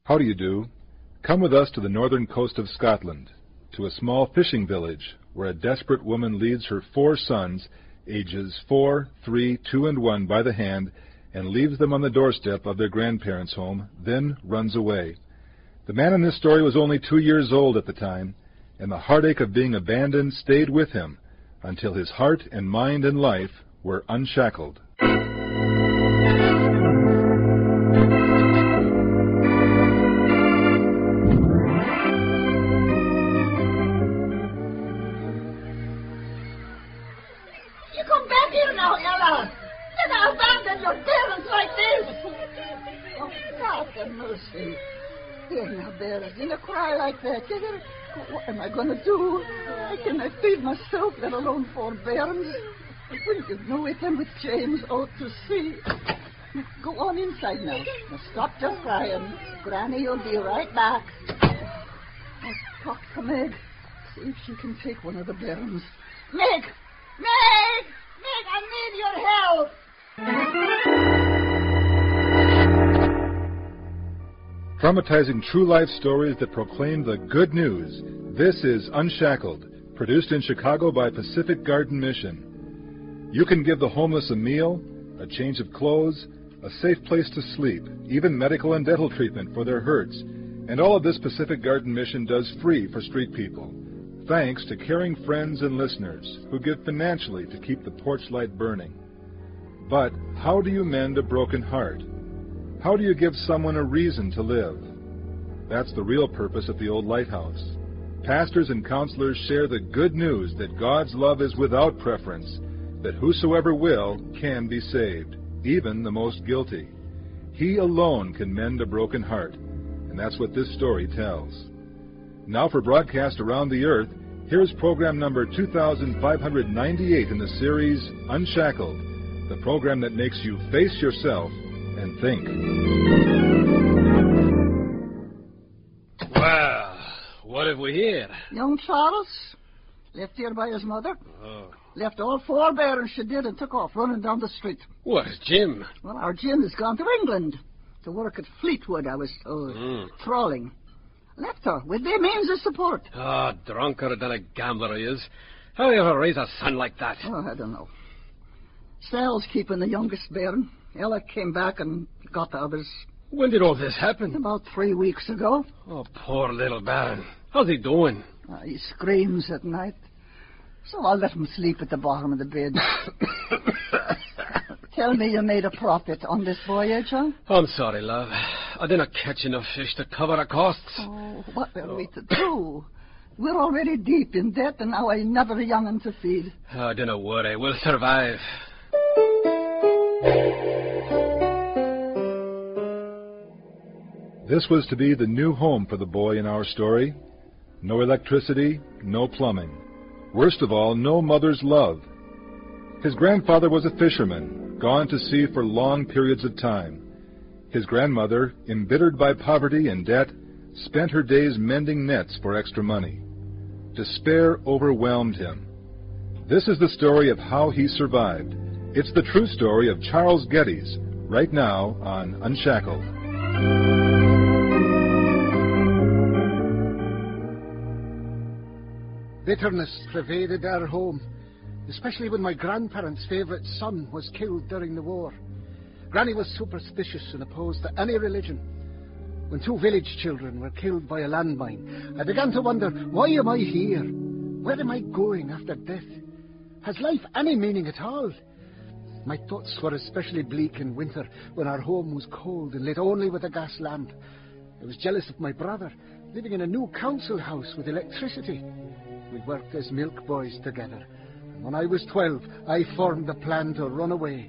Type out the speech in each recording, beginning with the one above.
How do you do? Come with us to the northern coast of Scotland, to a small fishing village where a desperate woman leads her 4 sons, ages 4, 3, 2, and 1, by the hand, and leaves them on the doorstep of their grandparents' home, then runs away. The man in this story was only 2 years old at the time, and the heartache of being abandoned stayed with him until his heart and mind and life were unshackled. In a cry like that, what am I going to do? I cannot feed myself, let alone 4 bairns. When you know it, and with James out to sea. Go on inside now. Now stop your crying. Granny will be right back. I'll talk to Meg. See if she can take one of the bairns. Meg! Meg! Meg, I need your help! Dramatizing true life stories that proclaim the good news. This is Unshackled, produced in Chicago by Pacific Garden Mission. You can give the homeless a meal, a change of clothes, a safe place to sleep, even medical and dental treatment for their hurts. And all of this Pacific Garden Mission does free for street people, thanks to caring friends and listeners who give financially to keep the porch light burning. But how do you mend a broken heart? How do you give someone a reason to live? That's the real purpose of the Old Lighthouse. Pastors and counselors share the good news that God's love is without preference, that whosoever will can be saved, even the most guilty. He alone can mend a broken heart, and that's what this story tells. Now for broadcast around the earth, here's program number 2598 in the series Unshackled, the program that makes you face yourself and think. Well, what have we here? Young Charles, left here by his mother. Oh. Left all 4 bairns she did and took off running down the street. Where's Jim? Well, our Jim has gone to England to work at Fleetwood, I was told. Trawling. Left her with their means of support. Drunker than a gambler he is. How do you ever raise a son like that? Oh, I don't know. Sal's keeping the youngest bairn. Ella came back and got the others. When did all this happen? About 3 weeks ago. Oh, poor little Baron. How's he doing? He screams at night. So I'll let him sleep at the bottom of the bed. Tell me you made a profit on this voyage, huh? I'm sorry, love. I didn't catch enough fish to cover the costs. Oh, what are we to do? We're already deep in debt, and now I never a young'un to feed. Oh, don't worry. We'll survive. This was to be the new home for the boy in our story. No electricity, no plumbing. Worst of all, no mother's love. His grandfather was a fisherman, gone to sea for long periods of time. His grandmother, embittered by poverty and debt, spent her days mending nets for extra money. Despair overwhelmed him. This is the story of how he survived. It's the true story of Charles Geddes, right now on Unshackled. Bitterness pervaded our home, especially when my grandparents' favourite son was killed during the war. Granny was superstitious and opposed to any religion. When 2 village children were killed by a landmine, I began to wonder, why am I here? Where am I going after death? Has life any meaning at all? My thoughts were especially bleak in winter, when our home was cold and lit only with a gas lamp. I was jealous of my brother, living in a new council house with electricity. We worked as milk boys together. And when I was 12, I formed the plan to run away.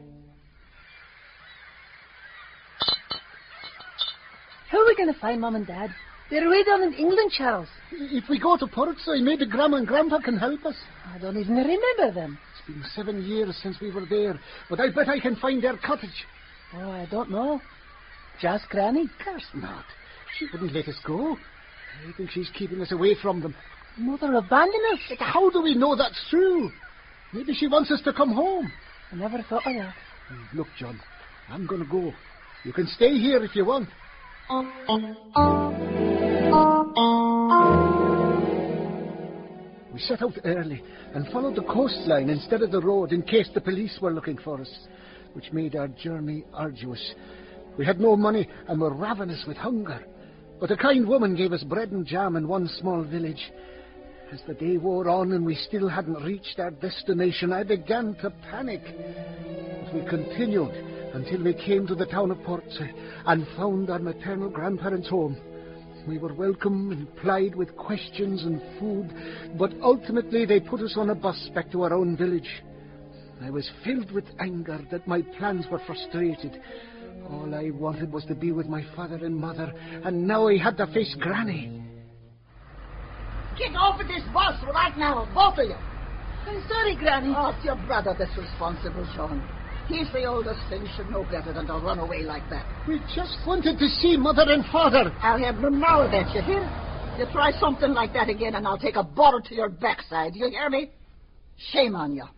How are we going to find Mum and Dad? They're way down in England, Charles. If we go to Portside, maybe Grandma and Grandpa can help us. I don't even remember them. It's been 7 years since we were there, but I bet I can find their cottage. Oh, I don't know. Just Granny? Of course not. She wouldn't let us go. I think she's keeping us away from them. Mother abandoned us. But how do we know that's true? Maybe she wants us to come home. I never thought of that. Look, John, I'm going to go. You can stay here if you want. We set out early and followed the coastline instead of the road in case the police were looking for us, which made our journey arduous. We had no money and were ravenous with hunger, but a kind woman gave us bread and jam in one small village. As the day wore on and we still hadn't reached our destination, I began to panic. But we continued until we came to the town of Portsea and found our maternal grandparents' home. We were welcome and plied with questions and food, but ultimately they put us on a bus back to our own village. I was filled with anger that my plans were frustrated. All I wanted was to be with my father and mother, and now I had to face Granny. Get off of this bus right now, both of you. I'm sorry, Granny. Oh, it's your brother that's responsible, Sean. He's the oldest thing, should know better than to run away like that. We just wanted to see Mother and Father. I'll have no more of that, you hear? You try something like that again and I'll take a bottle to your backside, you hear me? Shame on you.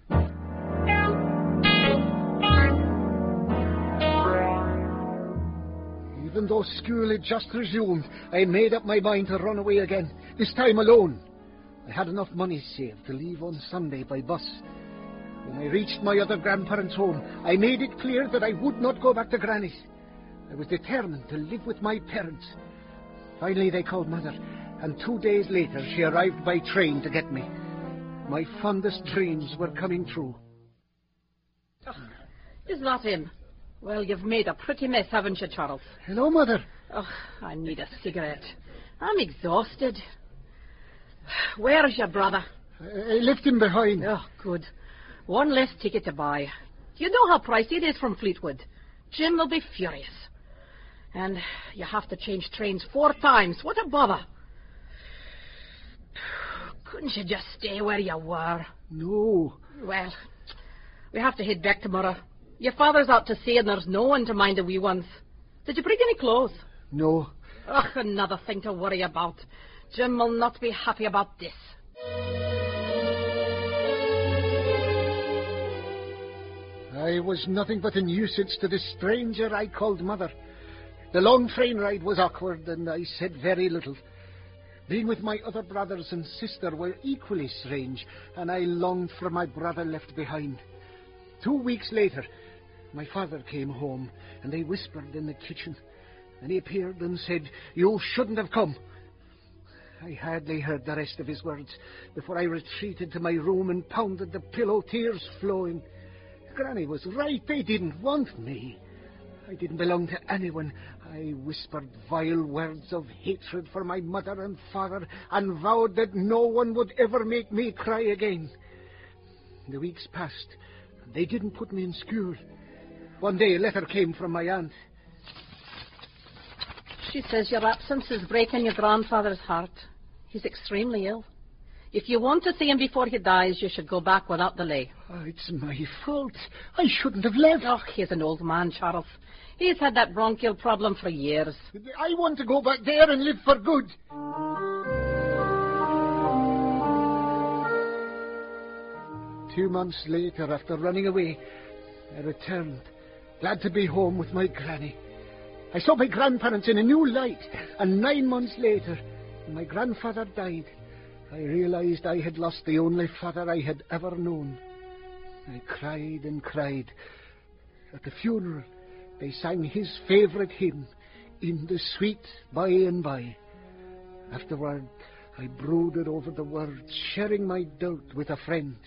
Even though school had just resumed, I made up my mind to run away again, this time alone. I had enough money saved to leave on Sunday by bus. When I reached my other grandparents' home, I made it clear that I would not go back to Granny's. I was determined to live with my parents. Finally, they called Mother, and 2 days later, she arrived by train to get me. My fondest dreams were coming true. Oh, is that him? Well, you've made a pretty mess, haven't you, Charles? Hello, Mother. Oh, I need a cigarette. I'm exhausted. Where's your brother? I left him behind. Oh, good. One less ticket to buy. Do you know how pricey it is from Fleetwood? Jim will be furious. And you have to change trains 4 times. What a bother. Couldn't you just stay where you were? No. Well, we have to head back tomorrow. Your father's out to sea and there's no one to mind the wee ones. Did you bring any clothes? No. Ugh, another thing to worry about. Jim will not be happy about this. I was nothing but a nuisance to the stranger I called Mother. The long train ride was awkward and I said very little. Being with my other brothers and sister were equally strange, and I longed for my brother left behind. 2 weeks later, my father came home, and they whispered in the kitchen. And he appeared and said, "You shouldn't have come." I hardly heard the rest of his words before I retreated to my room and pounded the pillow, tears flowing. Granny was right. They didn't want me. I didn't belong to anyone. I whispered vile words of hatred for my mother and father and vowed that no one would ever make me cry again. The weeks passed. They didn't put me in school. One day a letter came from my aunt. She says your absence is breaking your grandfather's heart. He's extremely ill. If you want to see him before he dies, you should go back without delay. Oh, it's my fault. I shouldn't have left. Oh, he's an old man, Charles. He's had that bronchial problem for years. I want to go back there and live for good. 2 months later, after running away, I returned, glad to be home with my granny. I saw my grandparents in a new light, and 9 months later, when my grandfather died, I realized I had lost the only father I had ever known. I cried and cried. At the funeral, they sang his favorite hymn, "In the Sweet By and By." Afterward, I brooded over the words, sharing my doubt with a friend.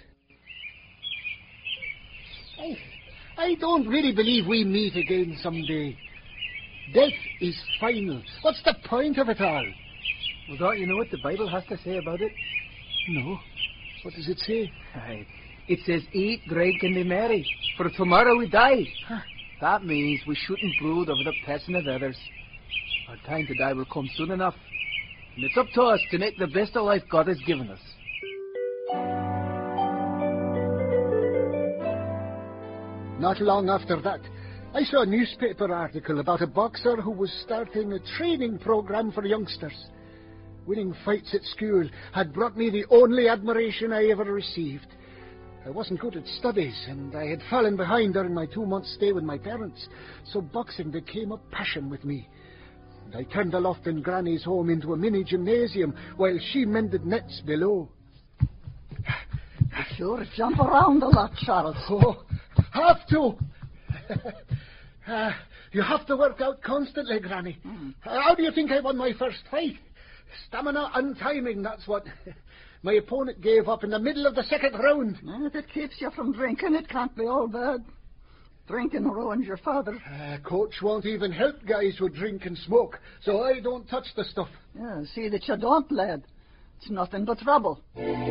I don't really believe we meet again someday. Death is final. What's the point of it all? Well, don't you know what the Bible has to say about it? No. What does it say? Aye. It says, "Eat, drink, and be merry, for tomorrow we die." Huh. That means we shouldn't brood over the passing of others. Our time to die will come soon enough, and it's up to us to make the best of life God has given us. Not long after that, I saw a newspaper article about a boxer who was starting a training program for youngsters. Winning fights at school had brought me the only admiration I ever received. I wasn't good at studies, and I had fallen behind during my 2 months' stay with my parents, so boxing became a passion with me. I turned the loft in Granny's home into a mini gymnasium while she mended nets below. You sure jump around a lot, Charles. Oh, have to. You have to work out constantly, Granny. How do you think I won my first fight? Stamina and timing, that's what. My opponent gave up in the middle of the second round. If it keeps you from drinking, it can't be all bad. Drinking ruins your father. Coach won't even help guys who drink and smoke, so I don't touch the stuff. Yeah, see that you don't, lad. It's nothing but trouble.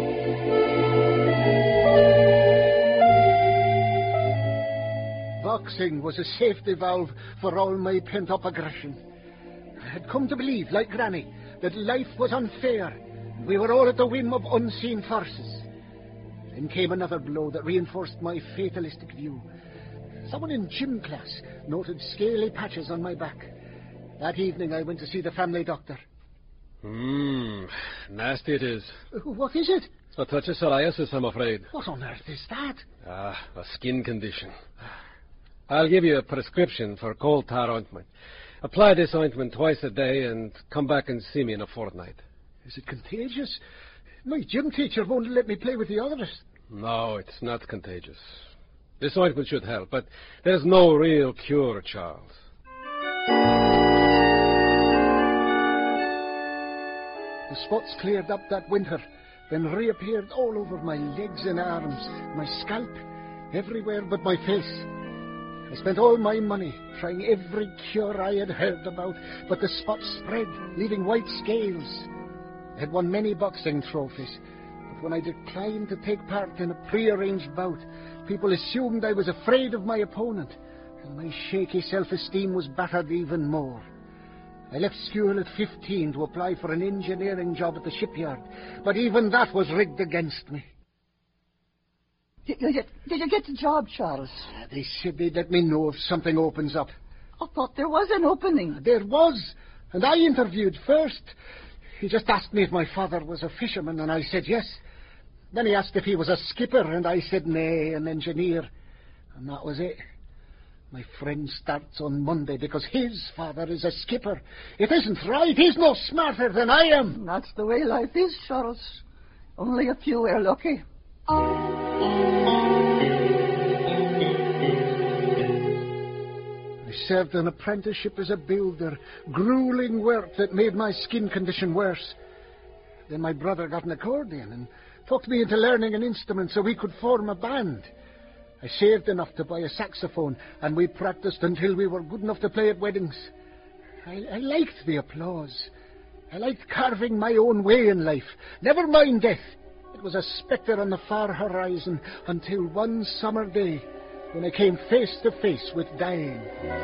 Boxing was a safety valve for all my pent-up aggression. I had come to believe, like Granny, that life was unfair. We were all at the whim of unseen forces. Then came another blow that reinforced my fatalistic view. Someone in gym class noted scaly patches on my back. That evening I went to see the family doctor. Nasty it is. What is it? It's a touch of psoriasis, I'm afraid. What on earth is that? A skin condition. I'll give you a prescription for coal tar ointment. Apply this ointment twice a day and come back and see me in a fortnight. Is it contagious? My gym teacher won't let me play with the others. No, it's not contagious. This ointment should help, but there's no real cure, Charles. The spots cleared up that winter, then reappeared all over my legs and arms, my scalp, everywhere but my face. I spent all my money trying every cure I had heard about, but the spots spread, leaving white scales. I had won many boxing trophies, but when I declined to take part in a pre-arranged bout, people assumed I was afraid of my opponent, and my shaky self-esteem was battered even more. I left school at 15 to apply for an engineering job at the shipyard, but even that was rigged against me. Did you get the job, Charles? They said they'd let me know if something opens up. I thought there was an opening. There was, and I interviewed first. He just asked me if my father was a fisherman, and I said yes. Then he asked if he was a skipper, and I said nay, an engineer. And that was it. My friend starts on Monday because his father is a skipper. It isn't right. He's no smarter than I am. That's the way life is, Charles. Only a few are lucky. I served an apprenticeship as a builder, grueling work that made my skin condition worse. Then my brother got an accordion and talked me into learning an instrument so we could form a band. I saved enough to buy a saxophone, and we practiced until we were good enough to play at weddings. I liked the applause. I liked carving my own way in life. Never mind death. It was a spectre on the far horizon until one summer day when I came face to face with dying.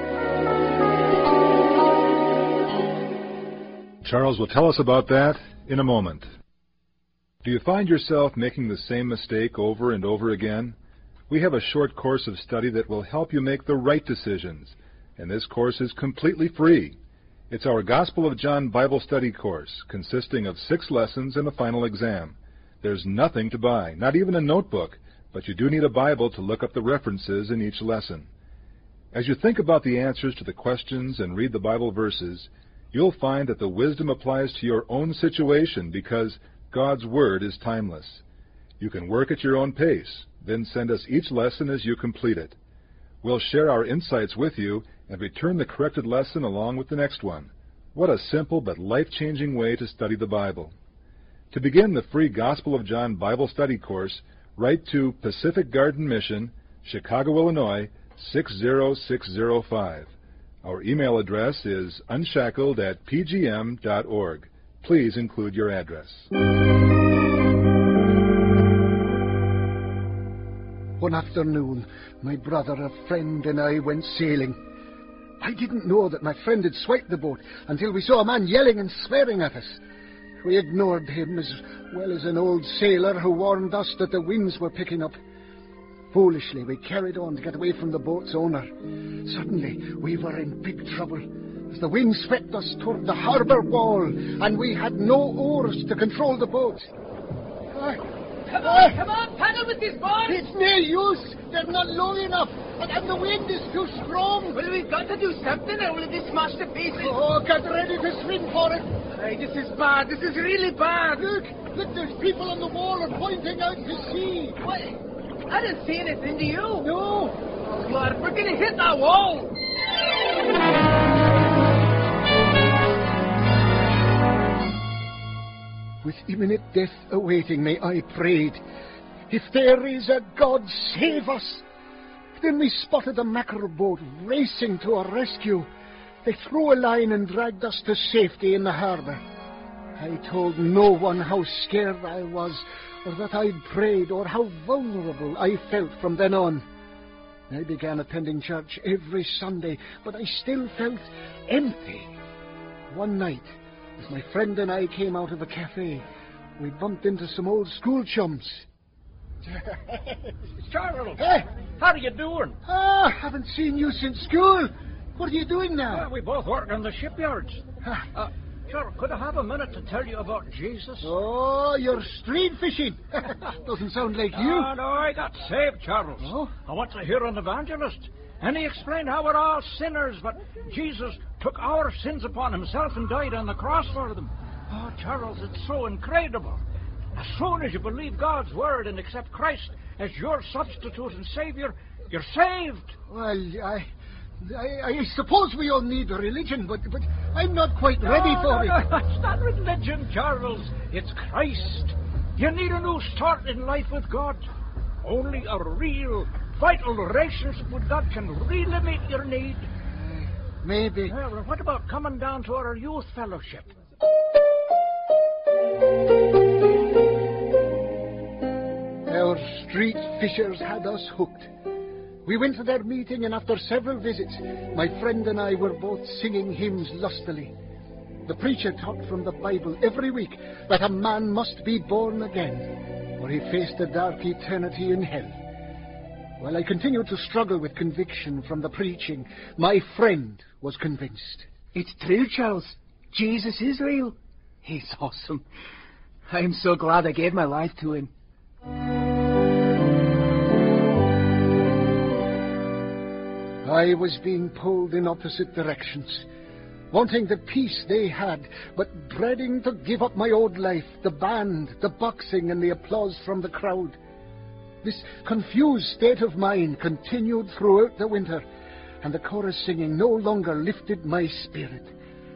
Charles will tell us about that in a moment. Do you find yourself making the same mistake over and over again? We have a short course of study that will help you make the right decisions, and this course is completely free. It's our Gospel of John Bible Study course, consisting of 6 lessons and a final exam. There's nothing to buy, not even a notebook, but you do need a Bible to look up the references in each lesson. As you think about the answers to the questions and read the Bible verses, you'll find that the wisdom applies to your own situation because God's Word is timeless. You can work at your own pace, then send us each lesson as you complete it. We'll share our insights with you and return the corrected lesson along with the next one. What a simple but life-changing way to study the Bible. To begin the free Gospel of John Bible Study course, write to Pacific Garden Mission, Chicago, Illinois, 60605. Our email address is unshackled@pgm.org. Please include your address. One afternoon, my brother, a friend, and I went sailing. I didn't know that my friend had swiped the boat until we saw a man yelling and swearing at us. We ignored him as well as an old sailor who warned us that the winds were picking up. Foolishly, we carried on to get away from the boat's owner. Suddenly, we were in big trouble as the wind swept us toward the harbour wall, and we had no oars to control the boat. Come on, paddle with this boy. It's no use. They're not long enough. And the wind is too strong. Well, we've got to do something or we'll be smashed to pieces. Oh, get ready to swim for it. Aye, this is bad. This is really bad. Look, there's people on the wall are pointing out to sea. What? I didn't see anything, do you? No. Oh, God, we're going to hit that wall. With imminent death awaiting me, I prayed, if there is a God, save us. Then we spotted a mackerel boat racing to our rescue. They threw a line and dragged us to safety in the harbour. I told no one how scared I was, or that I'd prayed, or how vulnerable I felt from then on. I began attending church every Sunday, but I still felt empty. One night, as my friend and I came out of a cafe, we bumped into some old school chums. Charles, Hey! how are you doing? Haven't seen you since school. What are you doing now? Well, we both work in the shipyards. Charles, could I have a minute to tell you about Jesus? Oh, you're street fishing. Doesn't sound like you. Oh, no, I got saved, Charles. Oh? I went to hear an evangelist, and he explained how we're all sinners, but Jesus took our sins upon himself and died on the cross for them. Oh, Charles, it's so incredible. As soon as you believe God's word and accept Christ as your substitute and Savior, you're saved. Well, I suppose we all need a religion, but I'm not quite ready for it. No, it's not religion, Charles. It's Christ. You need a new start in life with God. Only a real, vital relationship with God can really meet your need. Maybe. Well, what about coming down to our youth fellowship? Our street fishers had us hooked. We went to their meeting, and after several visits, my friend and I were both singing hymns lustily. The preacher taught from the Bible every week that a man must be born again, or he faced a dark eternity in hell. While I continued to struggle with conviction from the preaching, my friend was convinced. It's true, Charles. Jesus is real. He's awesome. I'm so glad I gave my life to him. I was being pulled in opposite directions, wanting the peace they had, but dreading to give up my old life, the band, the boxing, and the applause from the crowd. This confused state of mind continued throughout the winter, and the chorus singing no longer lifted my spirit.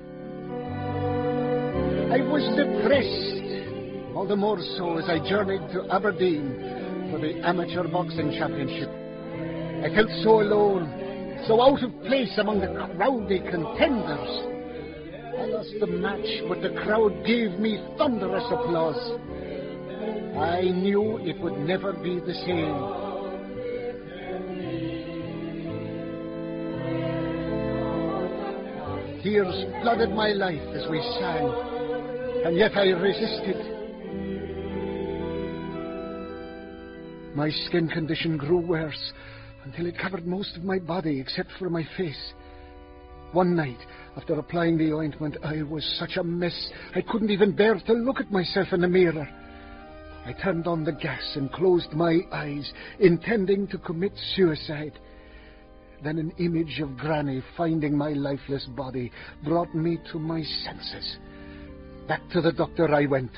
I was depressed, all the more so as I journeyed to Aberdeen for the Amateur Boxing Championship. I felt so alone, so out of place among the crowdy contenders. I lost the match, but the crowd gave me thunderous applause. I knew it would never be the same. Tears flooded my life as we sang, and yet I resisted. My skin condition grew worse until it covered most of my body except for my face. One night, after applying the ointment, I was such a mess I couldn't even bear to look at myself in the mirror. I turned on the gas and closed my eyes, intending to commit suicide. Then an image of Granny finding my lifeless body brought me to my senses. Back to the doctor I went.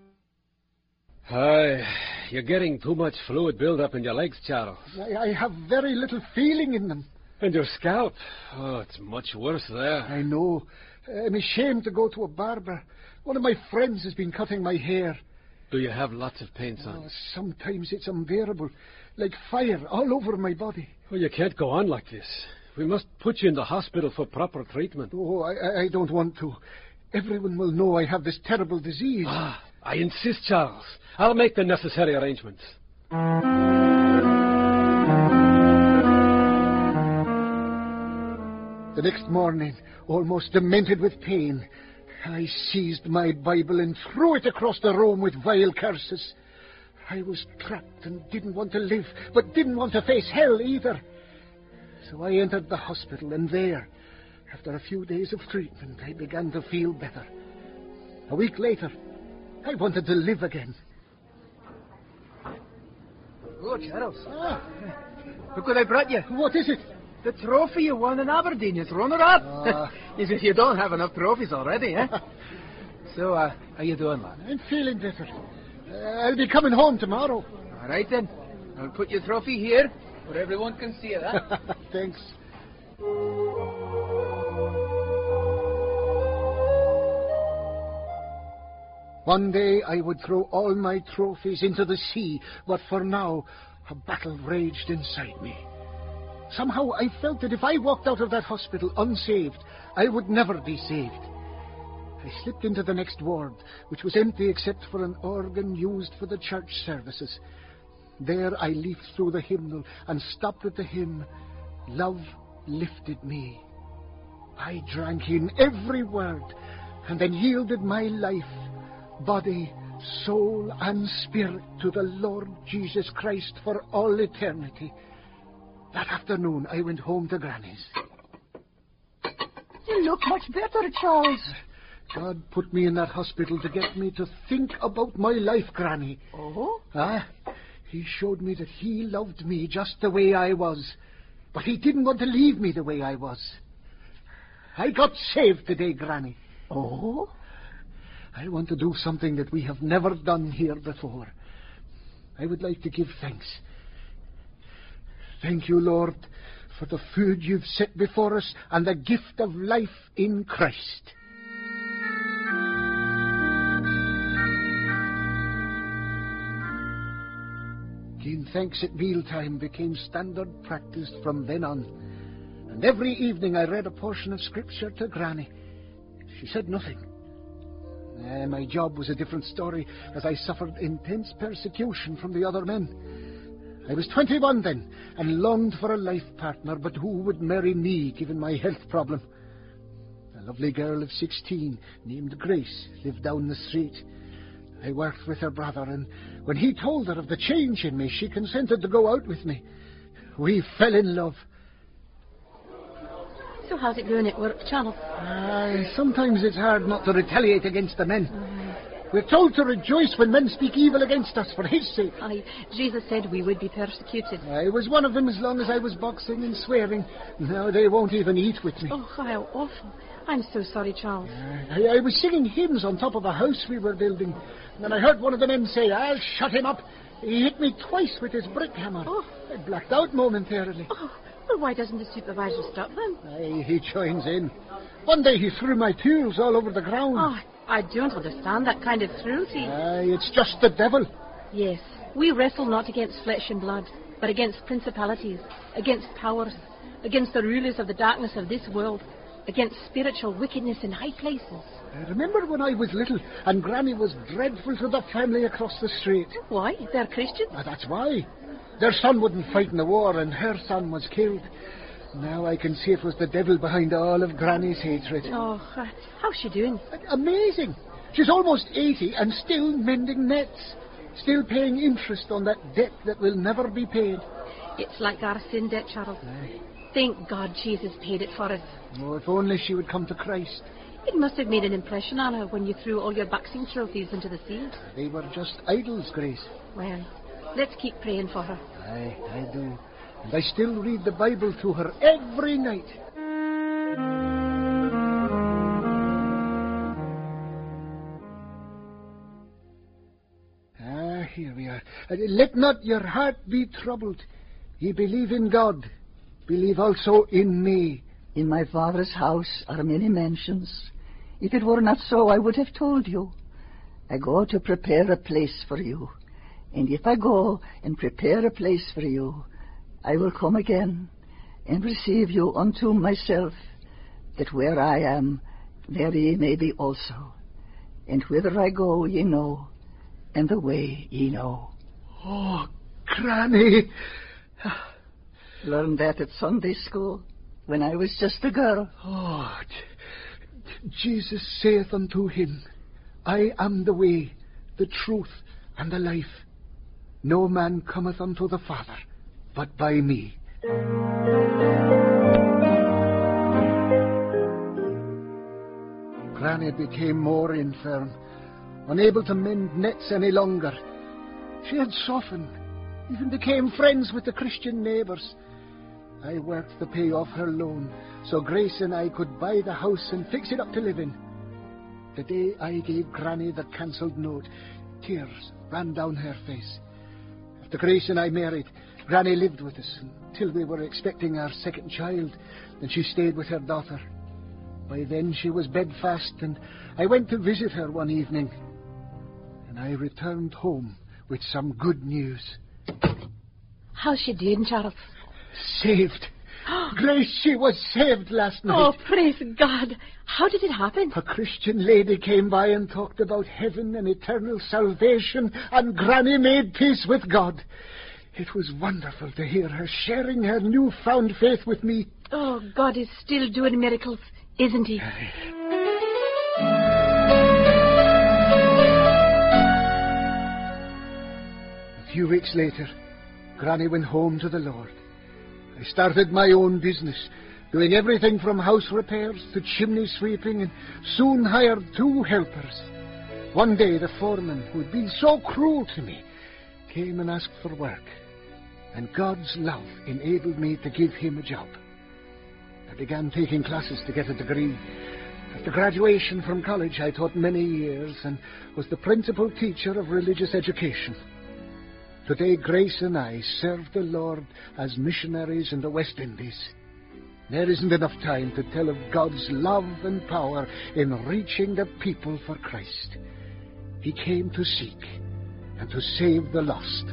You're getting too much fluid build-up in your legs, Charles. I have very little feeling in them. And your scalp? Oh, it's much worse there. I know. I'm ashamed to go to a barber. One of my friends has been cutting my hair. Do you have lots of pain, son? Sometimes it's unbearable, like fire all over my body. Well, you can't go on like this. We must put you in the hospital for proper treatment. Oh, I don't want to. Everyone will know I have this terrible disease. I insist, Charles. I'll make the necessary arrangements. The next morning, almost demented with pain, I seized my Bible and threw it across the room with vile curses. I was trapped and didn't want to live, but didn't want to face hell either. So I entered the hospital, and there, after a few days of treatment, I began to feel better. A week later, I wanted to live again. Oh, Charles. Look what I brought you. What is it? The trophy you won in Aberdeen as runner-up. As if you don't have enough trophies already, eh? So, how you doing, lad? I'm feeling better. I'll be coming home tomorrow. All right, then. I'll put your trophy here where everyone can see it, huh? Thanks. One day I would throw all my trophies into the sea, but for now, a battle raged inside me. Somehow I felt that if I walked out of that hospital unsaved, I would never be saved. I slipped into the next ward, which was empty except for an organ used for the church services. There I leafed through the hymnal and stopped at the hymn, "Love Lifted Me." I drank in every word and then yielded my life, body, soul and spirit to the Lord Jesus Christ for all eternity. That afternoon I went home to Granny's. You look much better, Charles. God put me in that hospital to get me to think about my life, Granny. Oh? He showed me that he loved me just the way I was, but he didn't want to leave me the way I was. I got saved today, Granny. Oh? I want to do something that we have never done here before. I would like to give thanks. Thank you, Lord, for the food you've set before us and the gift of life in Christ. Giving thanks at mealtime became standard practice from then on. And every evening I read a portion of Scripture to Granny. She said nothing. My job was a different story, as I suffered intense persecution from the other men. I was 21 then, and longed for a life partner, but who would marry me, given my health problem? A lovely girl of 16, named Grace, lived down the street. I worked with her brother, and when he told her of the change in me, she consented to go out with me. We fell in love. So how's it going at work, Charles? Sometimes it's hard not to retaliate against the men. We're told to rejoice when men speak evil against us for his sake. Aye, Jesus said we would be persecuted. I was one of them as long as I was boxing and swearing. Now they won't even eat with me. Oh, how awful. I'm so sorry, Charles. I was singing hymns on top of a house we were building. And I heard one of the men say, "I'll shut him up." He hit me twice with his brick hammer. Oh. I blacked out momentarily. Oh, well, why doesn't the supervisor stop them? He joins in. One day he threw my tools all over the ground. Oh, I don't understand that kind of cruelty. It's just the devil. Yes, we wrestle not against flesh and blood, but against principalities, against powers, against the rulers of the darkness of this world, against spiritual wickedness in high places. I remember when I was little and Granny was dreadful to the family across the street. Why? They're Christians? That's why. Their son wouldn't fight in the war and her son was killed. Now I can see it was the devil behind all of Granny's hatred. Oh, how's she doing? Amazing. She's almost 80 and still mending nets. Still paying interest on that debt that will never be paid. It's like our sin debt, Charles. Aye. Thank God Jesus paid it for us. Oh, if only she would come to Christ. It must have made an impression on her when you threw all your boxing trophies into the sea. They were just idols, Grace. Well, let's keep praying for her. Aye, I do. And I still read the Bible to her every night. Here we are. Let not your heart be troubled. Ye believe in God. Believe also in me. In my Father's house are many mansions. If it were not so, I would have told you. I go to prepare a place for you. And if I go and prepare a place for you, I will come again and receive you unto myself, that where I am, there ye may be also. And whither I go, ye know, and the way ye know. Oh, Granny! Learned that at Sunday school, when I was just a girl. Oh, Jesus saith unto him, I am the way, the truth, and the life. No man cometh unto the Father, but by me. Granny became more infirm, unable to mend nets any longer. She had softened, even became friends with the Christian neighbours. I worked to pay off her loan so Grace and I could buy the house and fix it up to live in. The day I gave Granny the cancelled note, tears ran down her face. After Grace and I married, Granny lived with us until we were expecting our second child. Then she stayed with her daughter. By then she was bedfast, and I went to visit her one evening. And I returned home with some good news. How's she doing, Charles? Saved. Grace, she was saved last night. Oh, praise God. How did it happen? A Christian lady came by and talked about heaven and eternal salvation, and Granny made peace with God. It was wonderful to hear her sharing her newfound faith with me. Oh, God is still doing miracles, isn't he? A few weeks later, Granny went home to the Lord. I started my own business, doing everything from house repairs to chimney sweeping, and soon hired 2 helpers. One day the foreman, who had been so cruel to me, came and asked for work, and God's love enabled me to give him a job. I began taking classes to get a degree. After graduation from college, I taught many years and was the principal teacher of religious education. Today, Grace and I serve the Lord as missionaries in the West Indies. There isn't enough time to tell of God's love and power in reaching the people for Christ. He came to seek and to save the lost.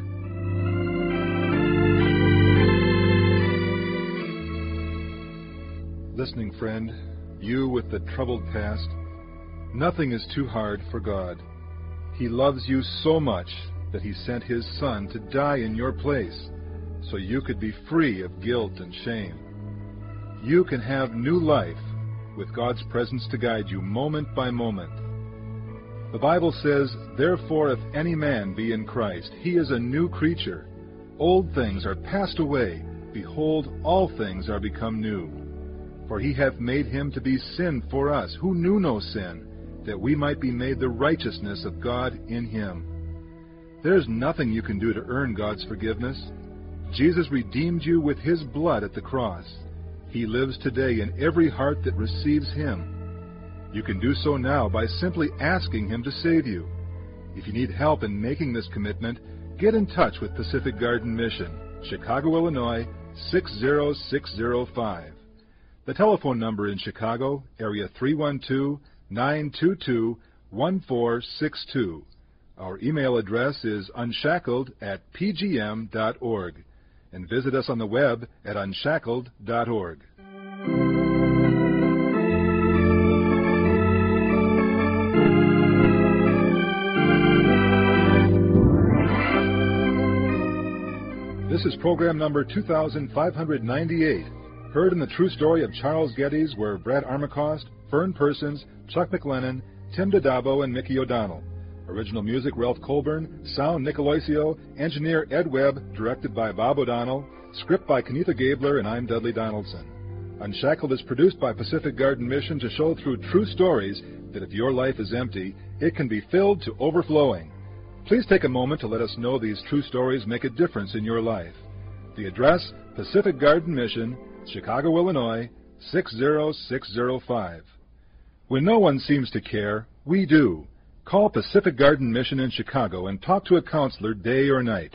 Listening friend, you with the troubled past, nothing is too hard for God. He loves you so much that he sent his Son to die in your place so you could be free of guilt and shame. You can have new life with God's presence to guide you moment by moment. The Bible says, "Therefore if any man be in Christ, he is a new creature. Old things are passed away. Behold, all things are become new. For he hath made him to be sin for us, who knew no sin, that we might be made the righteousness of God in him." There's nothing you can do to earn God's forgiveness. Jesus redeemed you with his blood at the cross. He lives today in every heart that receives him. You can do so now by simply asking him to save you. If you need help in making this commitment, get in touch with Pacific Garden Mission, Chicago, Illinois, 60605. The telephone number in Chicago, area 312-922-1462. Our email address is unshackled@pgm.org, and visit us on the web at unshackled.org. This is program number 2598, heard in the true story of Charles Geddes, where Brad Armacost, Fern Persons, Chuck McLennan, Tim Dadavo, and Mickey O'Donnell. Original music, Ralph Colburn. Sound, Nick Aloisio. Engineer, Ed Webb. Directed by Bob O'Donnell. Script by Kenitha Gabler, and I'm Dudley Donaldson. Unshackled is produced by Pacific Garden Mission to show through true stories that if your life is empty, it can be filled to overflowing. Please take a moment to let us know these true stories make a difference in your life. The address, Pacific Garden Mission, Chicago, Illinois, 60605. When no one seems to care, we do. Call Pacific Garden Mission in Chicago and talk to a counselor day or night.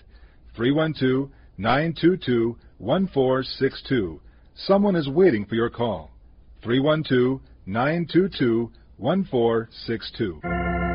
312-922-1462. Someone is waiting for your call. 312-922-1462.